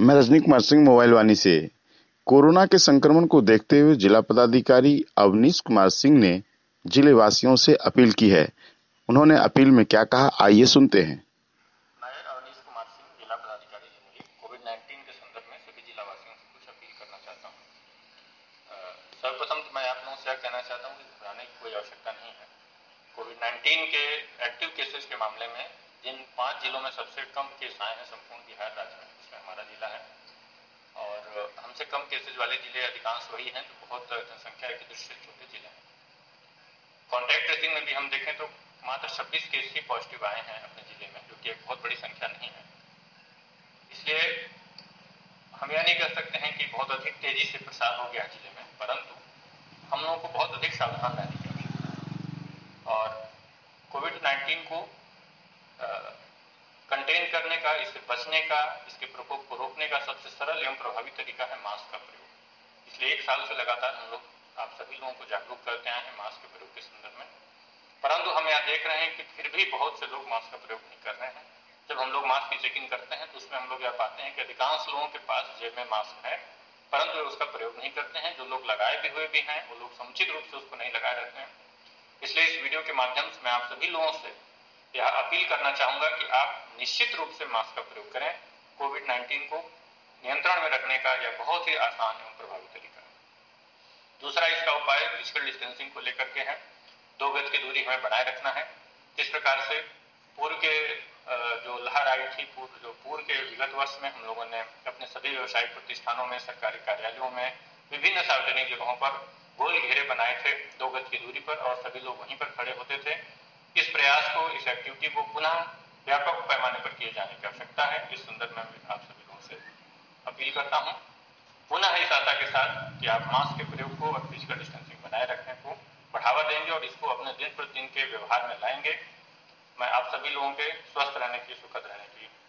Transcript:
मैं रजनी कुमार सिंह मोबाइल वानी से। कोरोना के संक्रमण को देखते हुए जिला पदाधिकारी अवनीश कुमार सिंह ने जिले वासियों से अपील की है। उन्होंने अपील में क्या कहा, आइए सुनते हैं। मैं अवनीश कुमार सिंह, जिला पदाधिकारी जमुई, कोविड-19 के संदर्भ में सभी जिला वासियों से कुछ अपील करना चाहता हूँ। सर्वप्रथम तो मैं आप लोगों से यह कहना चाहता हूँ कि घबराने की कोई आवश्यकता नहीं है। कोविड-19 के एक्टिव केसेस के मामले में जिन 5 जिलों में सबसे कम केस आए हैं संपूर्ण बिहार राज्य में, उसमें हमारा जिला है। और हमसे कम केसेज वाले जिले अधिकांश वही हैं जो बहुत जनसंख्या की दृष्टि से छोटे जिले हैं। कॉन्टैक्ट ट्रेसिंग में भी हम देखें तो मात्र 26 केस ही पॉजिटिव आए हैं अपने जिले में, जो कि एक बहुत बड़ी संख्या नहीं है। इसलिए हम यह नहीं कह सकते हैं कि बहुत अधिक तेजी से प्रसार हो गया जिले में, परंतु हम लोगों को बहुत अधिक सावधान रहने की आवश्यकता है। और कोविड-19 को कंटेन करने का, इससे बचने का, इसके प्रकोप को रोकने का सबसे सरल एवं प्रभावी तरीका है मास्क का प्रयोग। इसलिए 1 साल से लगातार हम लोग आप सभी लोगों को जागरूक करते आए हैं मास्क के प्रयोग के संदर्भ में, परंतु हम यहाँ देख रहे हैं कि फिर भी बहुत से लोग मास्क का प्रयोग नहीं कर रहे हैं। जब हम लोग मास्क की चेकिंग करते हैं तो उसमें हम लोग यह पाते हैं कि अधिकांश लोगों के पास जेब में मास्क है, परंतु वे उसका प्रयोग नहीं करते हैं। जो लोग लगाए भी हुए भी हैं वो लोग समुचित रूप से उसको नहीं लगाए रहते हैं। इसलिए इस वीडियो के माध्यम से मैं आप सभी लोगों से यह अपील करना चाहूंगा कि आप निश्चित रूप से मास्क का प्रयोग करें। कोविड-19 को नियंत्रण में रखने का यह बहुत ही आसान एवं प्रभावी तरीका है। दूसरा इसका उपाय फिजिकल डिस्टेंसिंग को लेकर के है। 2 गज की दूरी हमें बनाए रखना है। जिस प्रकार से पूर्व के जो लहर आई थी, पूर्व के विगत वर्ष में हम लोगों ने अपने सभी व्यवसायिक प्रतिष्ठानों में, सरकारी कार्यालयों में, विभिन्न सार्वजनिक जगहों पर गोल घेरे बनाए थे 2 गज की दूरी पर, और सभी लोग वहीं पर खड़े होते थे। इस प्रयास को, इस एक्टिविटी को पुनः व्यापक पैमाने पर किए जाने की आवश्यकता है। इस संदर्भ में मैं आप सभी लोगों से अपील करता हूं, पुनः इस आशा के साथ कि आप मास्क के प्रयोग को और फिजिकल डिस्टेंसिंग बनाए रखने को बढ़ावा देंगे और इसको अपने दिन प्रतिदिन के व्यवहार में लाएंगे। मैं आप सभी लोगों के स्वस्थ रहने की, सुखद रहने की